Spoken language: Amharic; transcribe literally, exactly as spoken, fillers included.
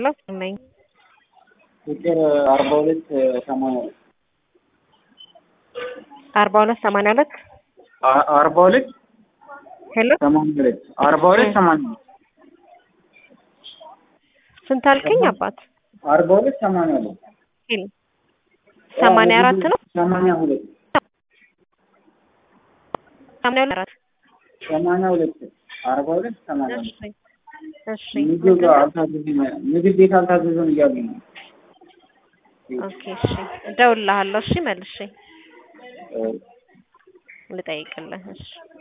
ሄሎ ነኝ ቁጥር አርባ ሁለት ሰማንያ አርባ ሁለት ሰማንያ ሁለት አርባ ሁለት ሄሎ ሰማንያ ሁለት አርባ ሁለት ሰማንያ ስንት አልከኝ አባት? አርባ ሁለት ሰማንያ ሁለት ሄሎ ሰማንያ አራት ነው ሰማንያ ሁለት ሰማንያ ሁለት ሰማንያ ሁለት አርባ ሁለት ሰማንያ ሁለት እሺ ምግብ አልታዘዝም ምግብ ቤት አልታዘዝም እያሉኝ ነው። ኦኬ እሺ እደውልልሃለሁ። እሺ መልሼ ልጠይቅልህ። እሺ